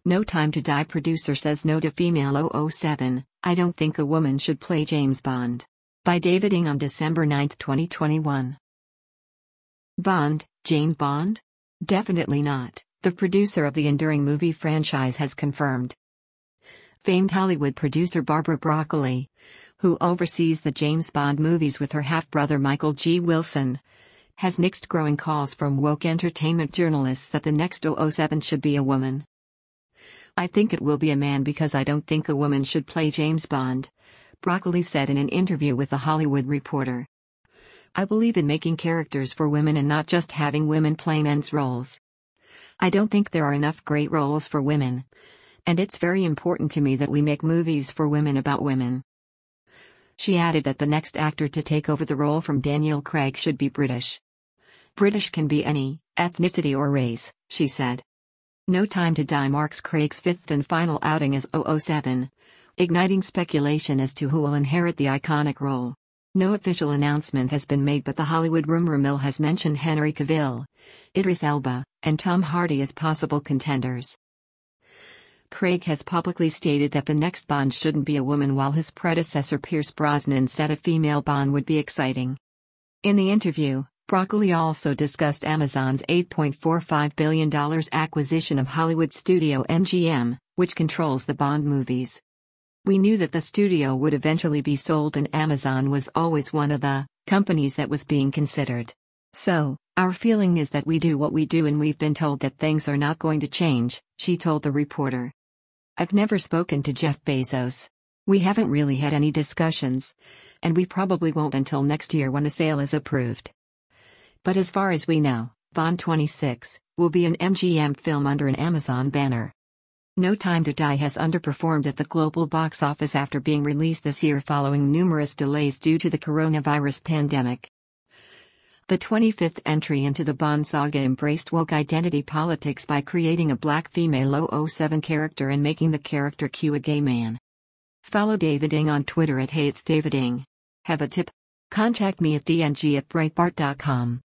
No Time to Die producer says no to female 007, I don't think a woman should play James Bond. By David Ng on December 9, 2021. Bond, Jane Bond? Definitely not, the producer of the enduring movie franchise has confirmed. Famed Hollywood producer Barbara Broccoli, who oversees the James Bond movies with her half-brother Michael G. Wilson, has nixed growing calls from woke entertainment journalists that the next 007 should be a woman. I think it will be a man because I don't think a woman should play James Bond, Broccoli said in an interview with The Hollywood Reporter. I believe in making characters for women and not just having women play men's roles. I don't think there are enough great roles for women. And it's very important to me that we make movies for women about women. She added that the next actor to take over the role from Daniel Craig should be British. British can be any ethnicity or race, she said. No Time to Die marks Craig's fifth and final outing as 007, igniting speculation as to who will inherit the iconic role. No official announcement has been made, but the Hollywood rumor mill has mentioned Henry Cavill, Idris Elba, and Tom Hardy as possible contenders. Craig has publicly stated that the next Bond shouldn't be a woman, while his predecessor Pierce Brosnan said a female Bond would be exciting. In the interview, Broccoli also discussed Amazon's $8.45 billion acquisition of Hollywood studio MGM, which controls the Bond movies. We knew that the studio would eventually be sold, and Amazon was always one of the companies that was being considered. So, our feeling is that we do what we do, and we've been told that things are not going to change, she told the reporter. I've never spoken to Jeff Bezos. We haven't really had any discussions, and we probably won't until next year when the sale is approved. But as far as we know, Bond 26 will be an MGM film under an Amazon banner. No Time to Die has underperformed at the global box office after being released this year following numerous delays due to the coronavirus pandemic. The 25th entry into the Bond saga embraced woke identity politics by creating a black female 007 character and making the character cue a gay man. Follow David Ng on Twitter at @HeyIt'sDavidNg. Have a tip? Contact me at dng@breitbart.com.